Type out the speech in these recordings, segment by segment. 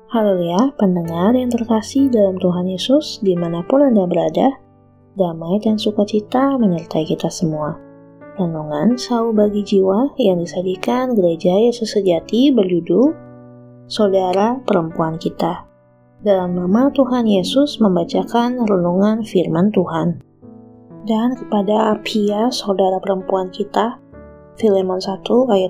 Haleluya, pendengar yang terkasih dalam Tuhan Yesus, dimanapun Anda berada, damai dan sukacita menyertai kita semua. Renungan Sau Bagi Jiwa yang disajikan Gereja Yesus Sejati berjudul Saudara Perempuan Kita. Dalam nama Tuhan Yesus membacakan renungan firman Tuhan. Dan kepada Apia, saudara perempuan kita, Filemon 1 ayat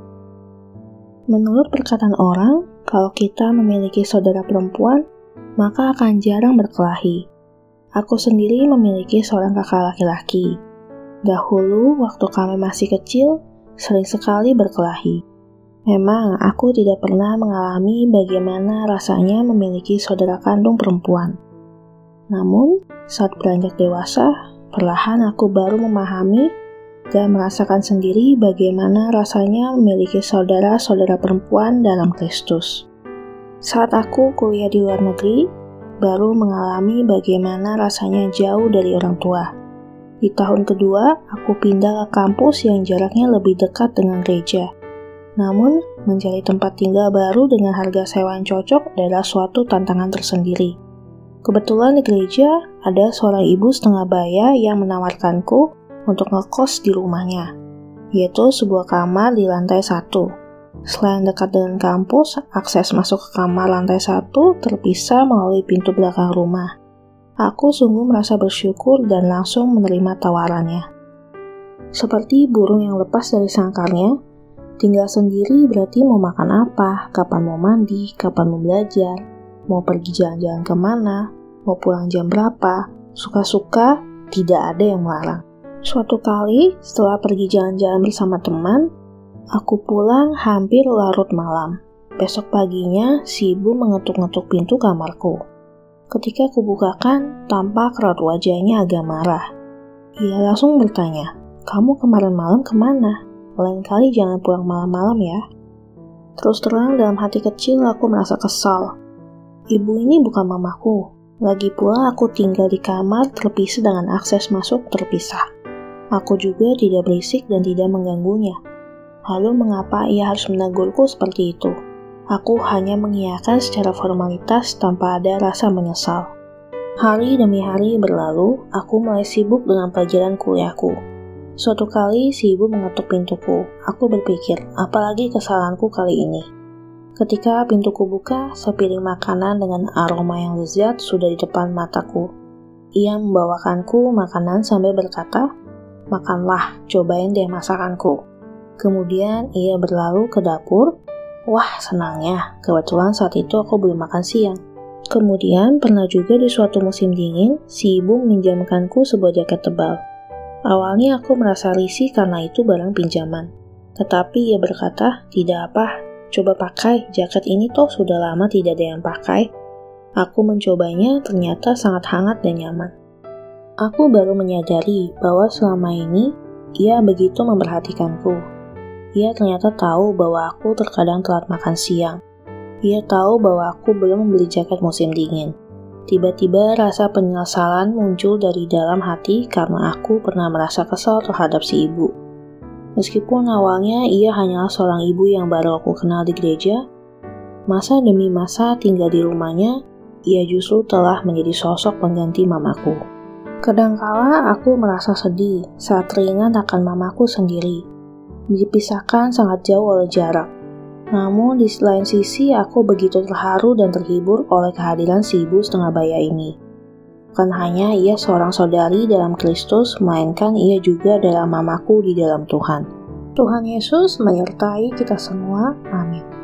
2. Menurut perkataan orang, kalau kita memiliki saudara perempuan, maka akan jarang berkelahi. Aku sendiri memiliki seorang kakak laki-laki. Dahulu, waktu kami masih kecil, sering sekali berkelahi. Memang, aku tidak pernah mengalami bagaimana rasanya memiliki saudara kandung perempuan. Namun, saat beranjak dewasa, perlahan aku baru memahami dan merasakan sendiri bagaimana rasanya memiliki saudara-saudara perempuan dalam Kristus. Saat aku kuliah di luar negeri, baru mengalami bagaimana rasanya jauh dari orang tua. Di tahun kedua, aku pindah ke kampus yang jaraknya lebih dekat dengan gereja. Namun, mencari tempat tinggal baru dengan harga sewa yang cocok adalah suatu tantangan tersendiri. Kebetulan di gereja, ada seorang ibu setengah baya yang menawarkanku untuk ngekos di rumahnya, yaitu sebuah kamar di lantai 1. Selain dekat dengan kampus, akses masuk ke kamar lantai 1 terpisah melalui pintu belakang rumah. Aku sungguh merasa bersyukur dan langsung menerima tawarannya. Seperti burung yang lepas dari sangkarnya, tinggal sendiri berarti mau makan apa, kapan mau mandi, kapan mau belajar, mau pergi jalan-jalan kemana, mau pulang jam berapa, suka-suka, tidak ada yang melarang. Suatu kali, setelah pergi jalan-jalan bersama teman, aku pulang hampir larut malam. Besok paginya, si ibu mengetuk-ngetuk pintu kamarku. Ketika aku bukakan, tampak raut wajahnya agak marah. Ia langsung bertanya, "Kamu kemarin malam kemana? Lain kali jangan pulang malam-malam ya." Terus terang dalam hati kecil aku merasa kesal. Ibu ini bukan mamaku. Lagi pula aku tinggal di kamar terpisah dengan akses masuk terpisah. Aku juga tidak berisik dan tidak mengganggunya. Lalu mengapa ia harus menegurku seperti itu? Aku hanya mengiyakan secara formalitas tanpa ada rasa menyesal. Hari demi hari berlalu, aku mulai sibuk dengan pelajaran kuliahku. Suatu kali si ibu mengetuk pintuku. Aku berpikir, apalagi kesalahanku kali ini. Ketika pintuku buka, sepiring makanan dengan aroma yang lezat sudah di depan mataku. Ia membawakanku makanan sambil berkata, "Makanlah, cobain deh masakanku." Kemudian ia berlalu ke dapur. Wah, senangnya, kebetulan saat itu aku belum makan siang. Kemudian pernah juga di suatu musim dingin, si ibu meminjamkanku sebuah jaket tebal. Awalnya aku merasa risih karena itu barang pinjaman. Tetapi ia berkata, "Tidak apa, coba pakai, jaket ini toh sudah lama tidak ada yang pakai." Aku mencobanya, ternyata sangat hangat dan nyaman. Aku baru menyadari bahwa selama ini ia begitu memperhatikanku. Ia ternyata tahu bahwa aku terkadang telat makan siang. Ia tahu bahwa aku belum membeli jaket musim dingin. Tiba-tiba rasa penyesalan muncul dari dalam hati karena aku pernah merasa kesal terhadap si ibu. Meskipun awalnya ia hanyalah seorang ibu yang baru aku kenal di gereja, masa demi masa tinggal di rumahnya, ia justru telah menjadi sosok pengganti mamaku. Kadangkala aku merasa sedih saat teringat akan mamaku sendiri, dipisahkan sangat jauh oleh jarak. Namun di lain sisi aku begitu terharu dan terhibur oleh kehadiran si ibu setengah baya ini. Bukan hanya ia seorang saudari dalam Kristus, melainkan ia juga adalah mamaku di dalam Tuhan. Tuhan Yesus menyertai kita semua. Amin.